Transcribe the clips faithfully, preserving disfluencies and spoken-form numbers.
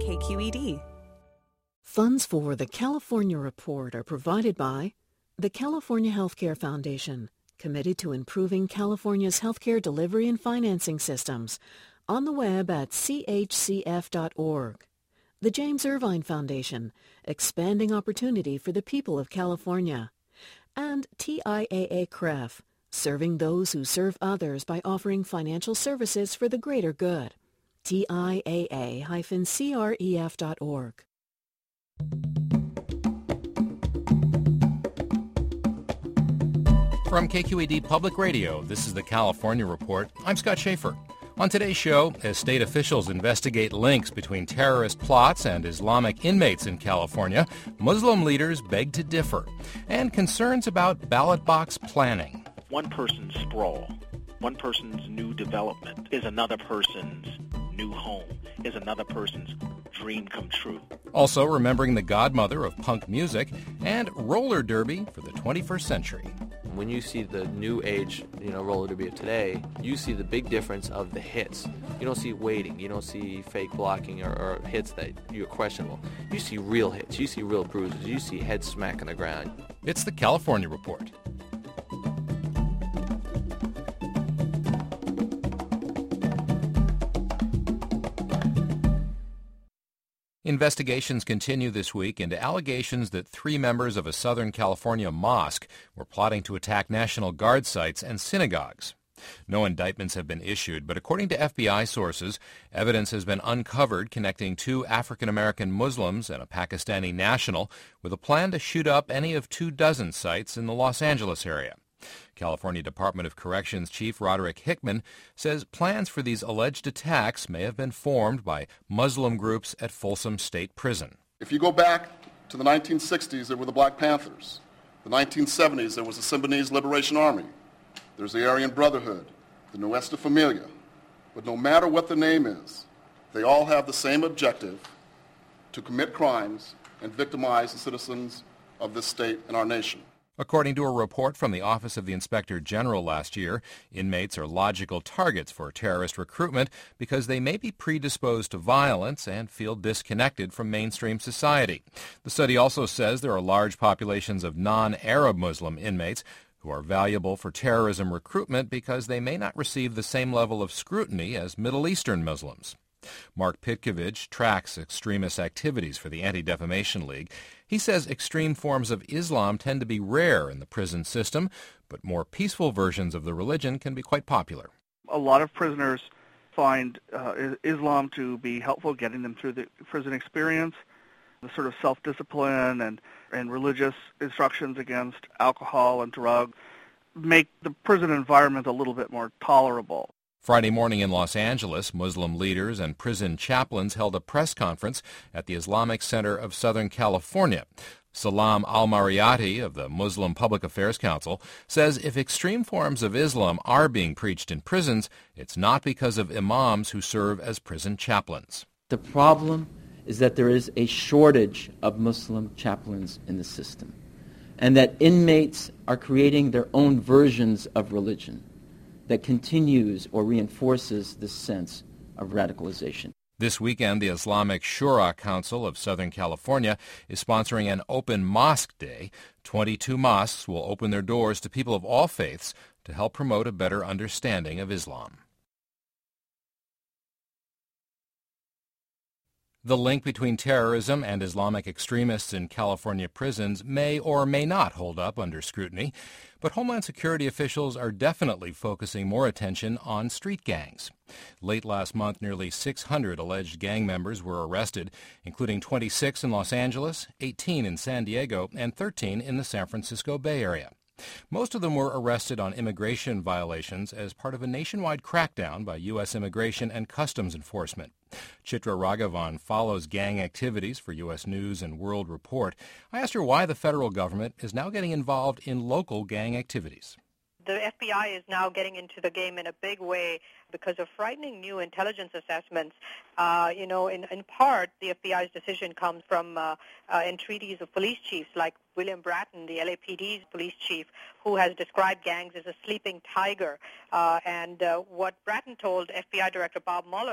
K Q E D. Funds for the California Report are provided by the California Healthcare Foundation, committed to improving California's healthcare delivery and financing systems, on the web at c h c f dot org. The James Irvine Foundation, expanding opportunity for the people of California. And T I A A C R E F, serving those who serve others by offering financial services for the greater good. T I A A C R E F dot org. From K Q E D Public Radio, this is the California Report. I'm Scott Schaefer. On today's show, as state officials investigate links between terrorist plots and Islamic inmates in California, Muslim leaders beg to differ, and concerns about ballot box planning. One person's sprawl, one person's new development is another person's new home, is another person's dream come true. Also remembering the godmother of punk music and roller derby for the twenty-first century. When you see the new age, you know, roller derby of today, you see the big difference of the hits. You don't see waiting. You don't see fake blocking or, or hits that you're questionable. You see real hits. You see real bruises. You see head smack on the ground. It's the California Report. Investigations continue this week into allegations that three members of a Southern California mosque were plotting to attack National Guard sites and synagogues. No indictments have been issued, but according to F B I sources, evidence has been uncovered connecting two African-American Muslims and a Pakistani national with a plan to shoot up any of two dozen sites in the Los Angeles area. California Department of Corrections Chief Roderick Hickman says plans for these alleged attacks may have been formed by Muslim groups at Folsom State Prison. If you go back to the nineteen sixties, there were the Black Panthers. The nineteen seventies, there was the Symbionese Liberation Army. There's the Aryan Brotherhood, the Nuestra Familia. But no matter what the name is, they all have the same objective: to commit crimes and victimize the citizens of this state and our nation. According to a report from the Office of the Inspector General last year, inmates are logical targets for terrorist recruitment because they may be predisposed to violence and feel disconnected from mainstream society. The study also says there are large populations of non-Arab Muslim inmates who are valuable for terrorism recruitment because they may not receive the same level of scrutiny as Middle Eastern Muslims. Mark Pitkovich tracks extremist activities for the Anti-Defamation League. He says extreme forms of Islam tend to be rare in the prison system, but more peaceful versions of the religion can be quite popular. A lot of prisoners find uh, Islam to be helpful, getting them through the prison experience. The sort of self-discipline and, and religious instructions against alcohol and drugs make the prison environment a little bit more tolerable. Friday morning in Los Angeles, Muslim leaders and prison chaplains held a press conference at the Islamic Center of Southern California. Salam al-Mariyati of the Muslim Public Affairs Council says if extreme forms of Islam are being preached in prisons, it's not because of imams who serve as prison chaplains. The problem is that there is a shortage of Muslim chaplains in the system, and that inmates are creating their own versions of religion that continues or reinforces this sense of radicalization. This weekend, the Islamic Shura Council of Southern California is sponsoring an open mosque day. twenty-two mosques will open their doors to people of all faiths to help promote a better understanding of Islam. The link between terrorism and Islamic extremists in California prisons may or may not hold up under scrutiny, but Homeland Security officials are definitely focusing more attention on street gangs. Late last month, nearly six hundred alleged gang members were arrested, including twenty-six in Los Angeles, eighteen in San Diego, and thirteen in the San Francisco Bay Area. Most of them were arrested on immigration violations as part of a nationwide crackdown by U S Immigration and Customs Enforcement. Chitra Raghavan follows gang activities for U S News and World Report. I asked her why the federal government is now getting involved in local gang activities. The F B I is now getting into the game in a big way because of frightening new intelligence assessments. Uh, you know, in, in part, the F B I's decision comes from uh, uh, entreaties of police chiefs like William Bratton, the L A P D's police chief, who has described gangs as a sleeping tiger. Uh, and uh, what Bratton told F B I Director Bob Mueller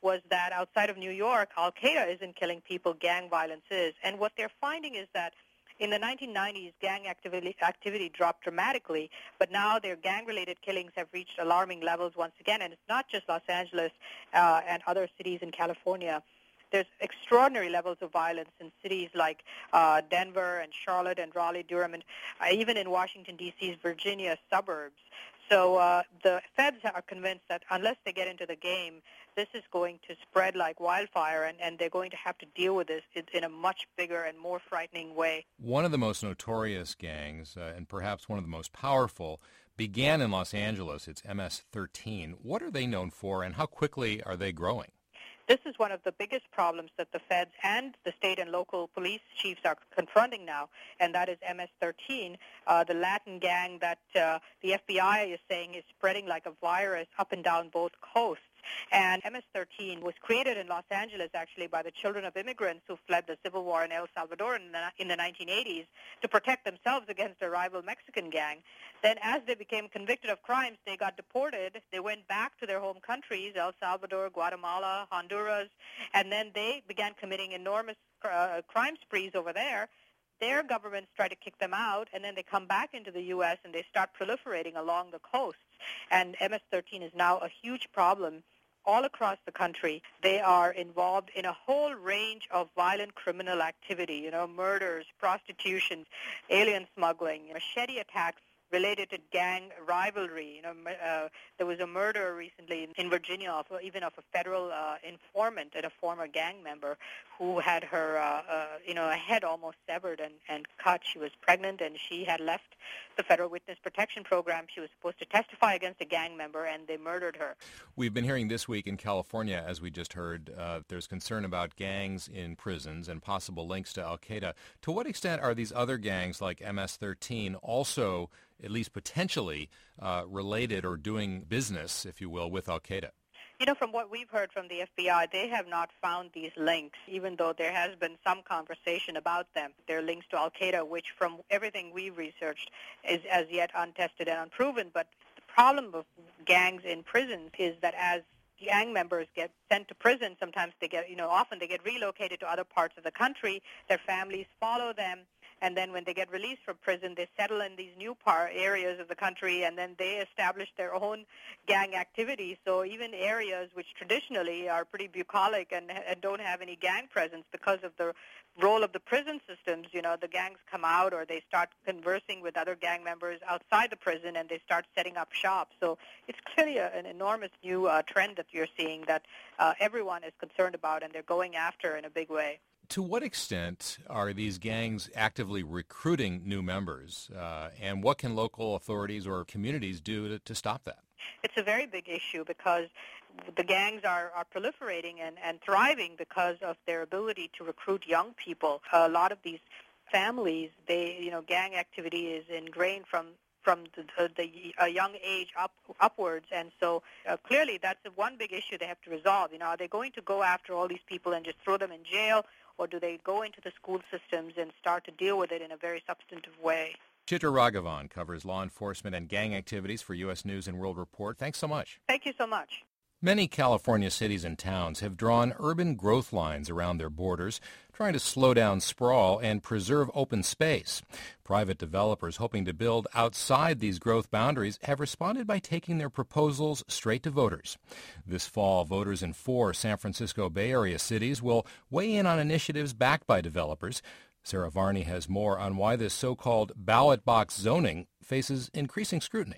was that outside of New York, Al-Qaeda isn't killing people, gang violence is. And what they're finding is that in the nineteen nineties, gang activity, activity dropped dramatically, but now their gang-related killings have reached alarming levels once again, and it's not just Los Angeles uh, and other cities in California. There's extraordinary levels of violence in cities like uh, Denver and Charlotte and Raleigh, Durham, and uh, even in Washington, D C's Virginia suburbs. So uh, the feds are convinced that unless they get into the game, this is going to spread like wildfire, and, and they're going to have to deal with this in a much bigger and more frightening way. One of the most notorious gangs, uh, and perhaps one of the most powerful, began in Los Angeles. It's M S thirteen. What are they known for, and how quickly are they growing? This is one of the biggest problems that the feds and the state and local police chiefs are confronting now, and that is M S thirteen, uh, the Latin gang that uh, the F B I is saying is spreading like a virus up and down both coasts. And M S thirteen was created in Los Angeles, actually, by the children of immigrants who fled the civil war in El Salvador in the, in the nineteen eighties to protect themselves against a rival Mexican gang. Then as they became convicted of crimes, they got deported. They went back to their home countries, El Salvador, Guatemala, Honduras, and then they began committing enormous uh, crime sprees over there. Their governments try to kick them out, and then they come back into the U S and they start proliferating along the coasts. And M S thirteen is now a huge problem all across the country. They are involved in a whole range of violent criminal activity, you know, murders, prostitution, alien smuggling, machete attacks related to gang rivalry. You know, uh, there was a murder recently in Virginia, of, even of a federal uh, informant and a former gang member who had her, uh, uh, you know, head almost severed and, and cut. She was pregnant, and she had left the Federal Witness Protection Program. She was supposed to testify against a gang member, and they murdered her. We've been hearing this week in California, as we just heard, uh, there's concern about gangs in prisons and possible links to Al-Qaeda. To what extent are these other gangs like M S thirteen also, at least potentially, uh, related or doing business, if you will, with Al-Qaeda? You know, from what we've heard from the F B I, they have not found these links, even though there has been some conversation about them. They're links to Al-Qaeda, which from everything we've researched is as yet untested and unproven. But the problem of gangs in prisons is that as gang members get sent to prison, sometimes they get, you know, often they get relocated to other parts of the country. Their families follow them. And then when they get released from prison, they settle in these new par- areas of the country, and then they establish their own gang activity. So even areas which traditionally are pretty bucolic and, and don't have any gang presence because of the role of the prison systems, you know, the gangs come out or they start conversing with other gang members outside the prison, and they start setting up shop. So it's clearly a, an enormous new uh, trend that you're seeing that uh, everyone is concerned about, and they're going after in a big way. To what extent are these gangs actively recruiting new members, uh, and what can local authorities or communities do to, to stop that? It's a very big issue because the gangs are, are proliferating and, and thriving because of their ability to recruit young people. A lot of these families, they, you know, gang activity is ingrained from from the, the, the a young age up upwards, and so uh, clearly that's the one big issue they have to resolve. You know, are they going to go after all these people and just throw them in jail, or do they go into the school systems and start to deal with it in a very substantive way? Chitra Raghavan covers law enforcement and gang activities for U S News and World Report. Thanks so much. Thank you so much. Many California cities and towns have drawn urban growth lines around their borders, trying to slow down sprawl and preserve open space. Private developers hoping to build outside these growth boundaries have responded by taking their proposals straight to voters. This fall, voters in four San Francisco Bay Area cities will weigh in on initiatives backed by developers. Sarah Varney has more on why this so-called ballot box zoning faces increasing scrutiny.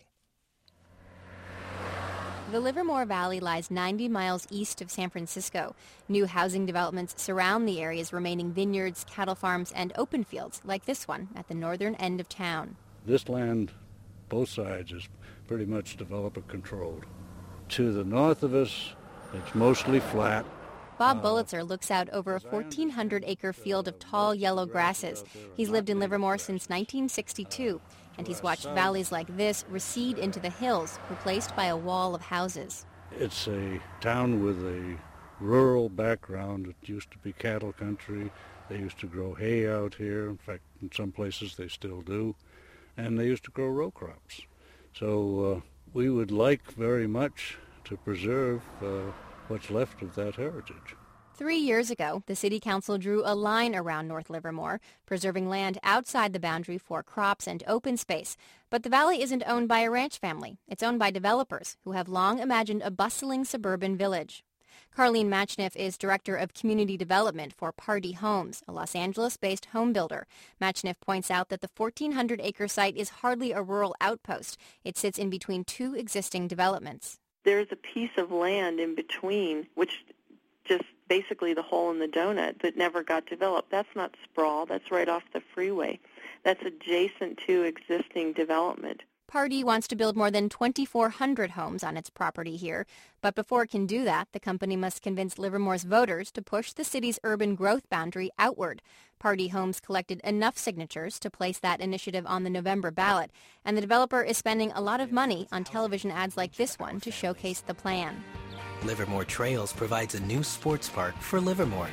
The Livermore Valley lies ninety miles east of San Francisco. New housing developments surround the area's remaining vineyards, cattle farms, and open fields, like this one at the northern end of town. This land, both sides, is pretty much developer-controlled. To the north of us, it's mostly flat. Bob Bullitzer looks out over a fourteen hundred acre field of tall yellow grasses. He's lived in Livermore since nineteen sixty-two, and he's watched valleys like this recede into the hills, replaced by a wall of houses. It's a town with a rural background. It used to be cattle country. They used to grow hay out here. In fact, in some places they still do. And they used to grow row crops. So uh, we would like very much to preserve uh, what's left of that heritage. Three years ago, the city council drew a line around North Livermore, preserving land outside the boundary for crops and open space. But the valley isn't owned by a ranch family. It's owned by developers who have long imagined a bustling suburban village. Carlene Machniff is Director of Community Development for Pardee Homes, a Los Angeles-based home builder. Machniff points out that the fourteen hundred acre site is hardly a rural outpost. It sits in between two existing developments. There's a piece of land in between, which just basically the hole in the donut that never got developed. That's not sprawl. That's right off the freeway. That's adjacent to existing development. Pardee wants to build more than twenty-four hundred homes on its property here. But before it can do that, the company must convince Livermore's voters to push the city's urban growth boundary outward. Pardee Homes collected enough signatures to place that initiative on the November ballot, and the developer is spending a lot of money on television ads like this one to showcase the plan. Livermore Trails provides a new sports park for Livermore.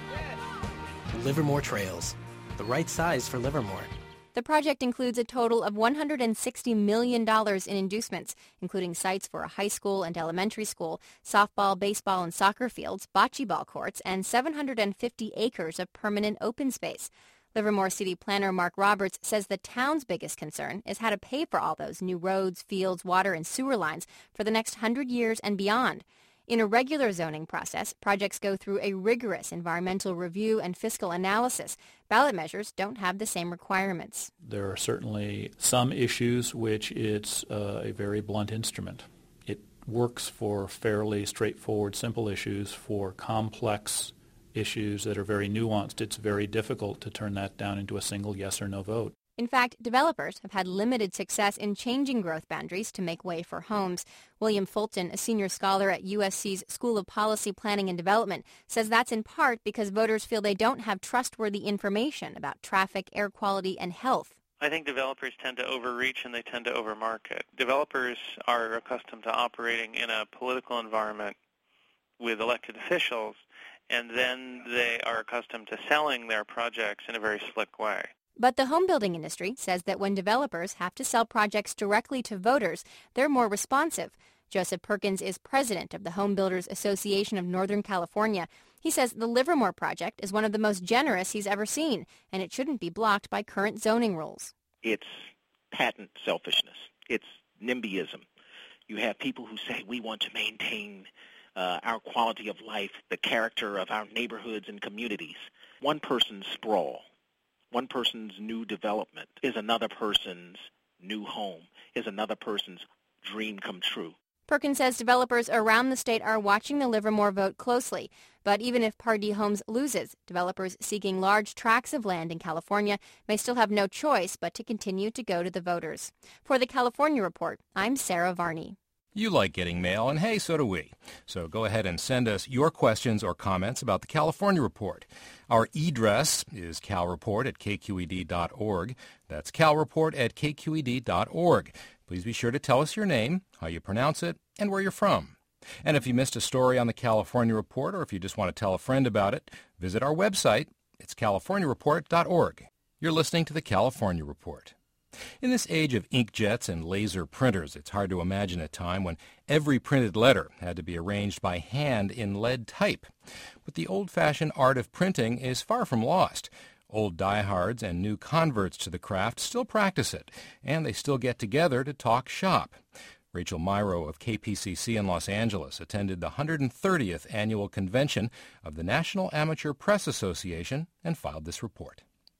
Livermore Trails, the right size for Livermore. The project includes a total of one hundred sixty million dollars in inducements, including sites for a high school and elementary school, softball, baseball, and soccer fields, bocce ball courts, and seven hundred fifty acres of permanent open space. Livermore City Planner Mark Roberts says the town's biggest concern is how to pay for all those new roads, fields, water, and sewer lines for the next hundred years and beyond. In a regular zoning process, projects go through a rigorous environmental review and fiscal analysis. Ballot measures don't have the same requirements. There are certainly some issues which it's uh, a very blunt instrument. It works for fairly straightforward, simple issues. For complex issues that are very nuanced, it's very difficult to turn that down into a single yes or no vote. In fact, developers have had limited success in changing growth boundaries to make way for homes. William Fulton, a senior scholar at U S C's School of Policy, Planning and Development, says that's in part because voters feel they don't have trustworthy information about traffic, air quality, and health. I think developers tend to overreach and they tend to overmarket. Developers are accustomed to operating in a political environment with elected officials, and then they are accustomed to selling their projects in a very slick way. But the home building industry says that when developers have to sell projects directly to voters, they're more responsive. Joseph Perkins is president of the Home Builders Association of Northern California. He says the Livermore project is one of the most generous he's ever seen, and it shouldn't be blocked by current zoning rules. It's patent selfishness. It's NIMBYism. You have people who say we want to maintain uh, our quality of life, the character of our neighborhoods and communities. One person's sprawl, one person's new development is another person's new home, is another person's dream come true. Perkins says developers around the state are watching the Livermore vote closely. But even if Pardee Homes loses, developers seeking large tracts of land in California may still have no choice but to continue to go to the voters. For the California Report, I'm Sarah Varney. You like getting mail, and hey, so do we. So go ahead and send us your questions or comments about the California Report. Our e-address is calreport at k q e d dot org. That's calreport at k q e d dot org. Please be sure to tell us your name, how you pronounce it, and where you're from. And if you missed a story on the California Report, or if you just want to tell a friend about it, visit our website. It's california report dot org. You're listening to the California Report. In this age of inkjets and laser printers, it's hard to imagine a time when every printed letter had to be arranged by hand in lead type. But the old-fashioned art of printing is far from lost. Old diehards and new converts to the craft still practice it, and they still get together to talk shop. Rachel Myrow of K P C C in Los Angeles attended the one hundred thirtieth annual convention of the National Amateur Press Association and filed this report.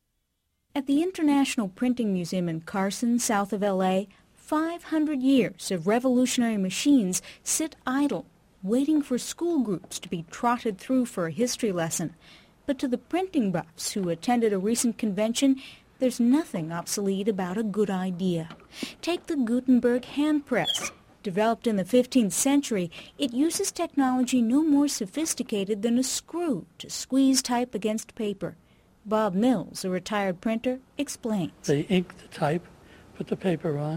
At the International Printing Museum in Carson, south of L A, five hundred years of revolutionary machines sit idle, waiting for school groups to be trotted through for a history lesson. But to the printing buffs who attended a recent convention, there's nothing obsolete about a good idea. Take the Gutenberg hand press. Developed in the fifteenth century, it uses technology no more sophisticated than a screw to squeeze type against paper. Bob Mills, a retired printer, explains. They ink the type, put the paper on,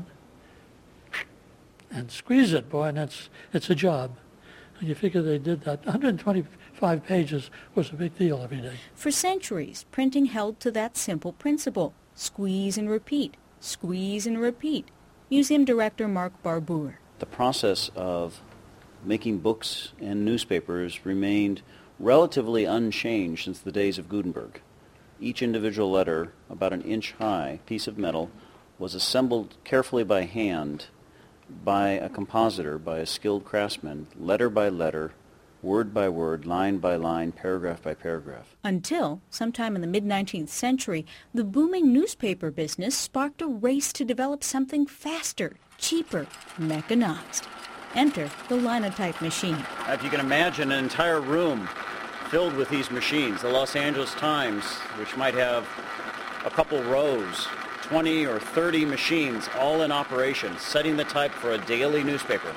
and squeeze it, boy, and it's, it's a job. You figure they did that. one hundred twenty-five pages was a big deal every day. For centuries, printing held to that simple principle. Squeeze and repeat, squeeze and repeat. Museum Director Mark Barbour. The process of making books and newspapers remained relatively unchanged since the days of Gutenberg. Each individual letter, about an inch high piece of metal, was assembled carefully by hand by a compositor, by a skilled craftsman, letter by letter, word by word, line by line, paragraph by paragraph. Until, sometime in the mid-nineteenth century, the booming newspaper business sparked a race to develop something faster, cheaper, mechanized. Enter the linotype machine. If you can imagine an entire room filled with these machines, the Los Angeles Times, which might have a couple rows, twenty or thirty machines all in operation, setting the type for a daily newspaper.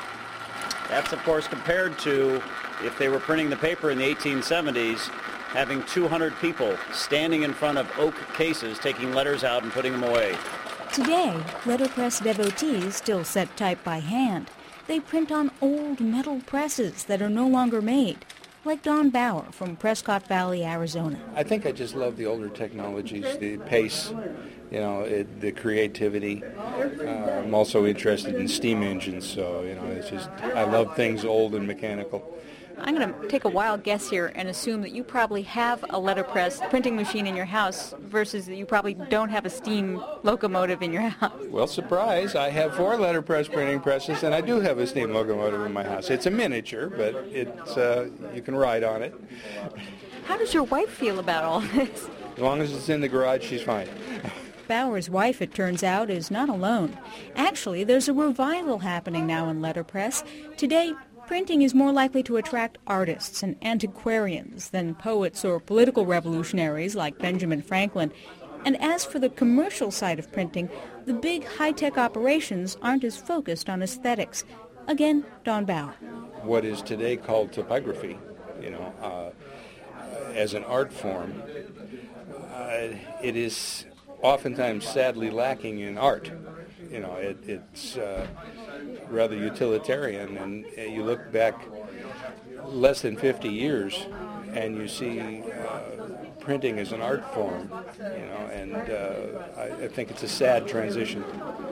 That's, of course, compared to if they were printing the paper in the eighteen seventies, having two hundred people standing in front of oak cases, taking letters out and putting them away. Today, letterpress devotees still set type by hand. They print on old metal presses that are no longer made, like Don Bauer from Prescott Valley, Arizona. I think I just love the older technologies, the pace, you know, it, the creativity. Uh, I'm also interested in steam engines, so, you know, it's just, I love things old and mechanical. I'm going to take a wild guess here and assume that you probably have a letterpress printing machine in your house versus that you probably don't have a steam locomotive in your house. Well, surprise, I have four letterpress printing presses, and I do have a steam locomotive in my house. It's a miniature, but it's uh, you can ride on it. How does your wife feel about all this? As long as it's in the garage, she's fine. Bauer's wife, it turns out, is not alone. Actually, there's a revival happening now in letterpress. Today, printing is more likely to attract artists and antiquarians than poets or political revolutionaries like Benjamin Franklin. And as for the commercial side of printing, the big high-tech operations aren't as focused on aesthetics. Again, Don Bauer. What is today called typography, you know, uh, as an art form, uh, it is oftentimes sadly lacking in art. You know, it, it's uh, rather utilitarian, and uh, you look back less than fifty years, and you see uh, printing as an art form, you know, and uh, I, I think it's a sad transition.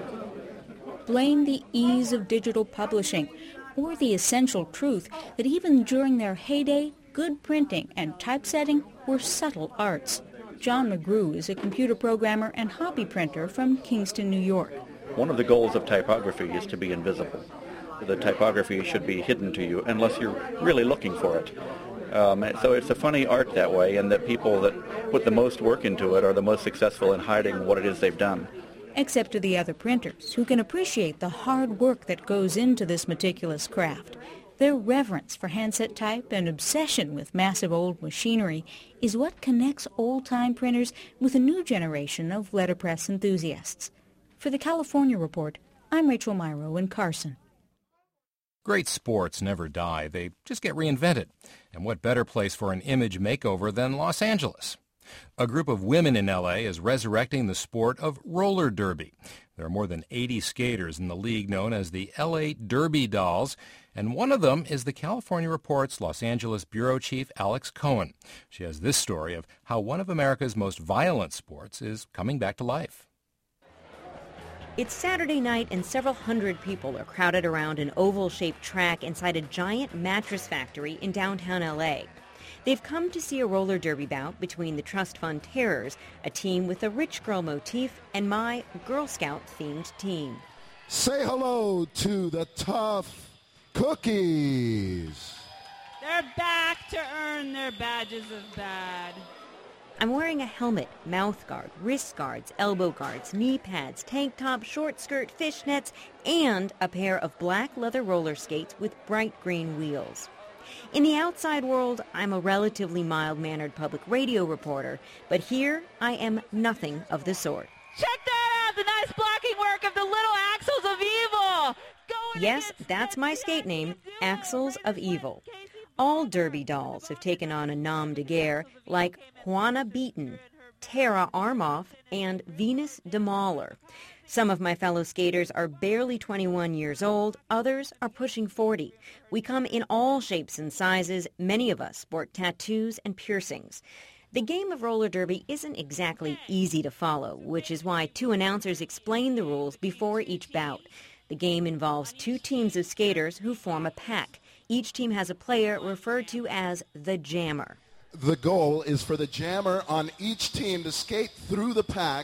Blame the ease of digital publishing, or the essential truth that even during their heyday, good printing and typesetting were subtle arts. John McGrew is a computer programmer and hobby printer from Kingston, New York. One of the goals of typography is to be invisible. The typography should be hidden to you unless you're really looking for it. Um, so it's a funny art that way, and that people that put the most work into it are the most successful in hiding what it is they've done. Except to the other printers, who can appreciate the hard work that goes into this meticulous craft. Their reverence for handset type and obsession with massive old machinery is what connects old-time printers with a new generation of letterpress enthusiasts. For the California Report, I'm Rachel Myrow in Carson. Great sports never die. They just get reinvented. And what better place for an image makeover than Los Angeles? A group of women in L A is resurrecting the sport of roller derby. There are more than eighty skaters in the league known as the L A Derby Dolls, and one of them is the California Report's Los Angeles bureau chief, Alex Cohen. She has this story of how one of America's most violent sports is coming back to life. It's Saturday night and several hundred people are crowded around an oval-shaped track inside a giant mattress factory in downtown L A. They've come to see a roller derby bout between the Trust Fund Terrors, a team with a rich girl motif, and my Girl Scout-themed team. Say hello to the Tough Cookies. They're back to earn their badges of bad. I'm wearing a helmet, mouth guard, wrist guards, elbow guards, knee pads, tank top, short skirt, fishnets, and a pair of black leather roller skates with bright green wheels. In the outside world, I'm a relatively mild-mannered public radio reporter, but here I am nothing of the sort. Check that out, the nice blocking work of the little Axles of Evil! Going yes, that's my skate name, Axles of Evil. All derby dolls have taken on a nom de guerre like Juana Beaton, Tara Armoff, and Venus de Mauler. Some of my fellow skaters are barely twenty-one years old, others are pushing forty. We come in all shapes and sizes, many of us sport tattoos and piercings. The game of roller derby isn't exactly easy to follow, which is why two announcers explain the rules before each bout. The game involves two teams of skaters who form a pack. Each team has a player referred to as the jammer. The goal is for the jammer on each team to skate through the pack,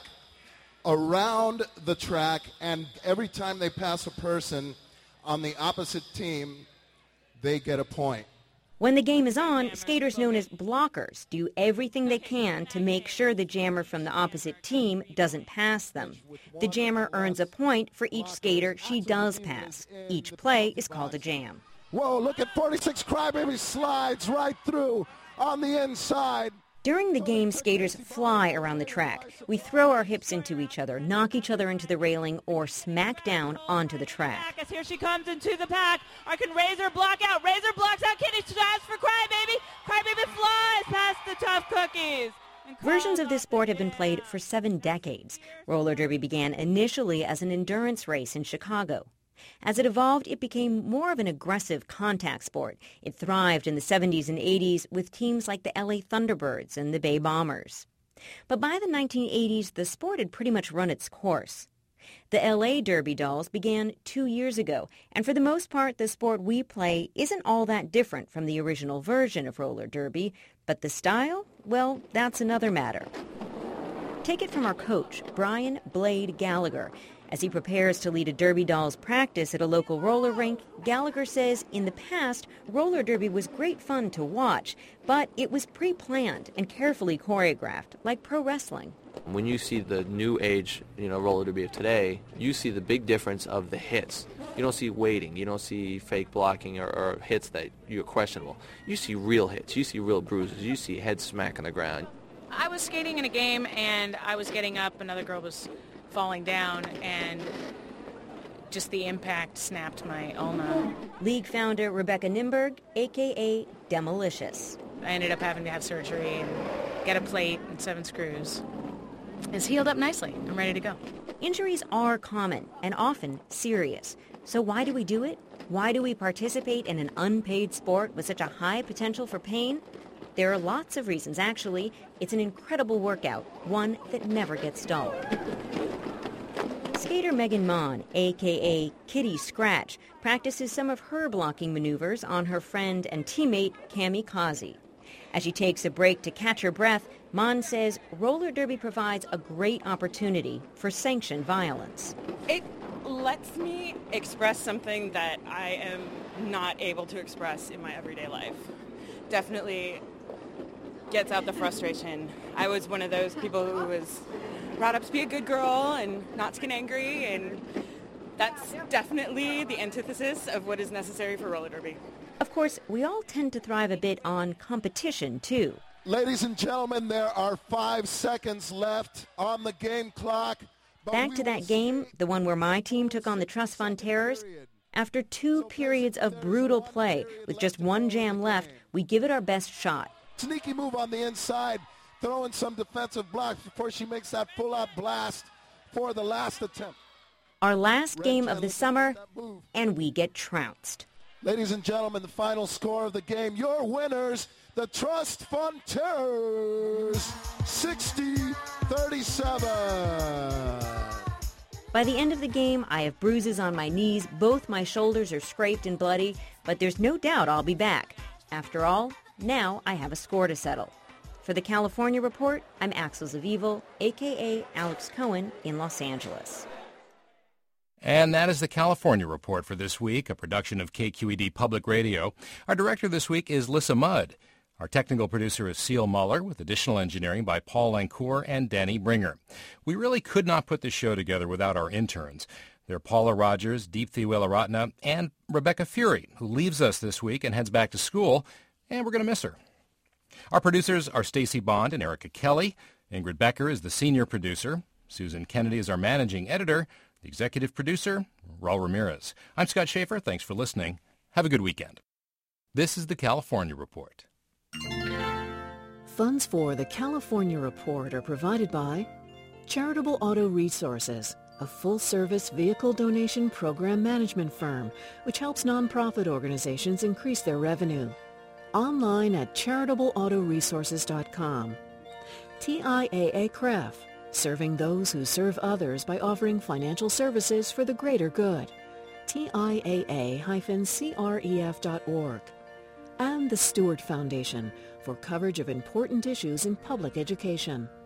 around the track, and every time they pass a person on the opposite team, they get a point. When the game is on, skaters known as blockers do everything they can to make sure the jammer from the opposite team doesn't pass them. The jammer earns a point for each skater she does pass. Each play is called a jam. Whoa, look at forty-six Crybaby slides right through on the inside. During the game, skaters fly around the track. We throw our hips into each other, knock each other into the railing, or smack down onto the track. As here she comes into the pack. Or can Razor block out? Razor blocks out. Kitty tries for Crybaby. Crybaby flies past the Tough Cookies. Versions of this sport have been played for seven decades. Roller derby began initially as an endurance race in Chicago. As it evolved, it became more of an aggressive contact sport. It thrived in the seventies and eighties with teams like the L A Thunderbirds and the Bay Bombers. But by the nineteen eighties, the sport had pretty much run its course. The L A Derby Dolls began two years ago, and for the most part, the sport we play isn't all that different from the original version of roller derby, but the style, well, that's another matter. Take it from our coach, Brian Blade Gallagher. As he prepares to lead a Derby Dolls practice at a local roller rink, Gallagher says in the past, roller derby was great fun to watch, but it was pre-planned and carefully choreographed, like pro wrestling. When you see the new age, you know, roller derby of today, you see the big difference of the hits. You don't see waiting. You don't see fake blocking or, or hits that you're questionable. You see real hits. You see real bruises. You see head smack on the ground. I was skating in a game, and I was getting up. Another girl was falling down, and just the impact snapped my ulna. League founder Rebecca Nimberg, a k a. Demolicious. I ended up having to have surgery and get a plate and seven screws. It's healed up nicely. I'm ready to go. Injuries are common and often serious. So why do we do it? Why do we participate in an unpaid sport with such a high potential for pain? There are lots of reasons, actually. It's an incredible workout, one that never gets dull. Skater Megan Mon, a k a. Kitty Scratch, practices some of her blocking maneuvers on her friend and teammate, Cami Kazi. As she takes a break to catch her breath, Mon says roller derby provides a great opportunity for sanctioned violence. It lets me express something that I am not able to express in my everyday life. Definitely gets out the frustration. I was one of those people who was brought up to be a good girl and not to get angry, and that's definitely the antithesis of what is necessary for roller derby. Of course, we all tend to thrive a bit on competition, too. Ladies and gentlemen, there are five seconds left on the game clock. Back to that game, the one where my team took on the Trust Fund Terrors. After two periods of brutal play, with just one jam left, we give it our best shot. Sneaky move on the inside, throwing some defensive blocks before she makes that full-out blast for the last attempt. Our last game of the summer, and we get trounced. Ladies and gentlemen, the final score of the game, your winners, the Trust Fund Terrors, sixty thirty-seven. By the end of the game, I have bruises on my knees, both my shoulders are scraped and bloody, but there's no doubt I'll be back. After all, now I have a score to settle. For the California Report, I'm Axles of Evil, a k a. Alex Cohen in Los Angeles. And that is the California Report for this week, a production of K Q E D Public Radio. Our director this week is Lissa Mudd. Our technical producer is Seal Muller, with additional engineering by Paul Lancour and Danny Bringer. We really could not put this show together without our interns. They're Paula Rogers, Deepthi Welaratna, and Rebecca Fury, who leaves us this week and heads back to school, and we're going to miss her. Our producers are Stacy Bond and Erica Kelly. Ingrid Becker is the senior producer. Susan Kennedy is our managing editor. The executive producer, Raul Ramirez. I'm Scott Schaefer. Thanks for listening. Have a good weekend. This is the California Report. Funds for the California Report are provided by Charitable Auto Resources, a full-service vehicle donation program management firm which helps nonprofit organizations increase their revenue. Online at charitable auto resources dot com. T I A A C R E F, serving those who serve others by offering financial services for the greater good. T I A A C R E F dot org, and the Stewart Foundation for coverage of important issues in public education.